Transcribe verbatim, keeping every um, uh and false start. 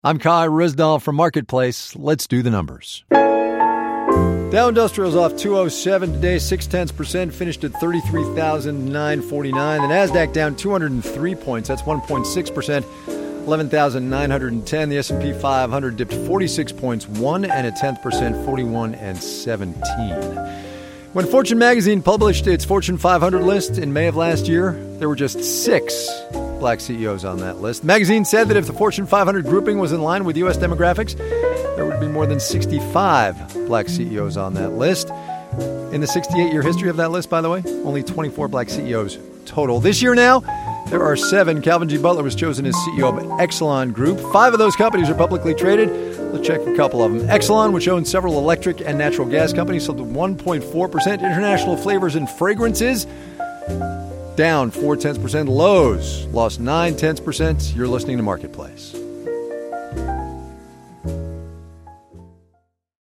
I'm Kai Risdall from Marketplace. Let's do the numbers. Dow Industrial's off two oh seven today, six tenths percent, finished at thirty-three thousand nine hundred forty-nine. The NASDAQ down two hundred three points, that's one point six percent, eleven thousand nine hundred ten. The S and P five hundred dipped forty-six points, one and a tenth percent, forty-one and seventeen. When Fortune magazine published its Fortune five hundred list in May of last year, there were just six black C E Os on that list. The magazine said that if the Fortune five hundred grouping was in line with U S demographics, there would be more than sixty-five black C E Os on that list. In the sixty-eight-year history of that list, by the way, only twenty-four black C E Os total. This year now, there are seven. Calvin G. Butler was chosen as C E O of Exelon Group. Five of those companies are publicly traded. Let's check a couple of them. Exelon, which owns several electric and natural gas companies, sold one point four percent. International Flavors and Fragrances, down four tenths percent. Lowe's lost nine tenths percent. You're listening to Marketplace.